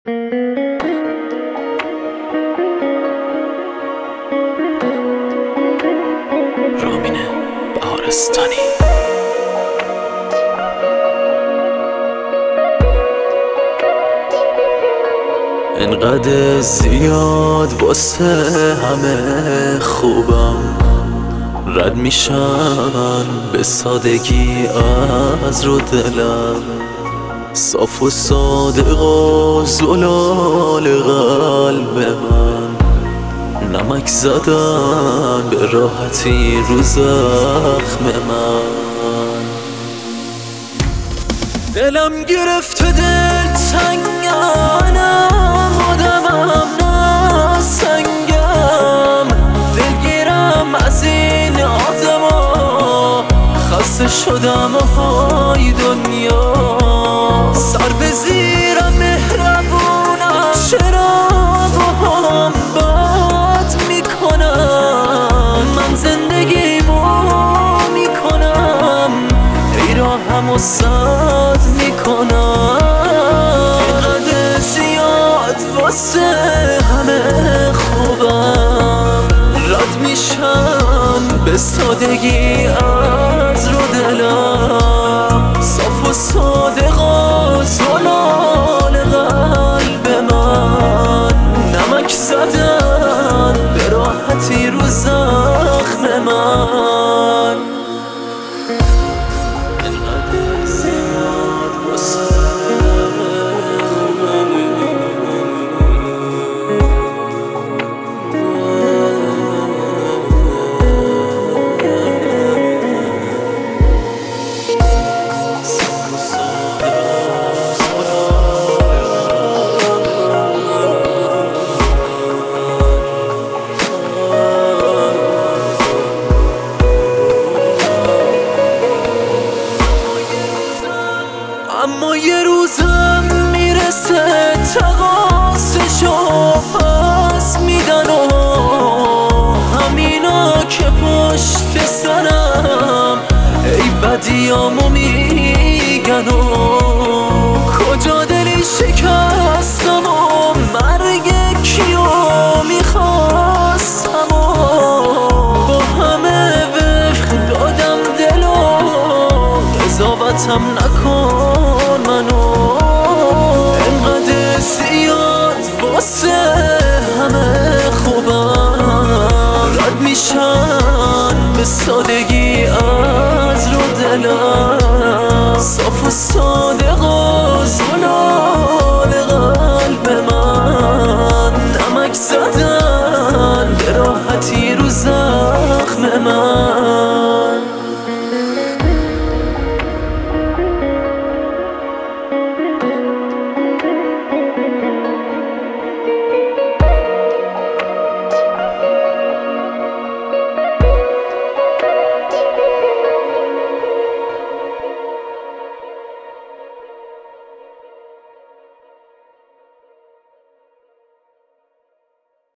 رامین بهارستانی. انقدر زیاد واسه همه خوبم، رد میشن به سادگی از رو دلم. صاف و صادق و زلال قلب من، نمک زدن به راحتی رو زخم من. دلم گرفته دل تنگم، آدمم نه سنگم. دلگیرم از این آدما، خسته شدم های دنیا. سر به زیرم مهربونم، چرا باهم بد میکنم؟ من زندگیمو میکنم، ای راهم و سد میکنم. اینقدر زیاد واسه همه خوبم، رد میشن به سادگی از رو دلم. صاف و صادق و زلال قلب من، نمک زدن به راحتی رو زخم من. اینقدر زیاد واسه اما یه روزم میرسه تقاصشو پس میدن و همینا که پشت سرم ای بدیامو میگن و کجا دلی شکستم و مرگ کیو میخواستم و با همه وفق دادم دلو قضاوتم نکن منو. انقدر زیاد واسه همه خوبم، رد میشن به سادگی از رو دلم. صاف و صادق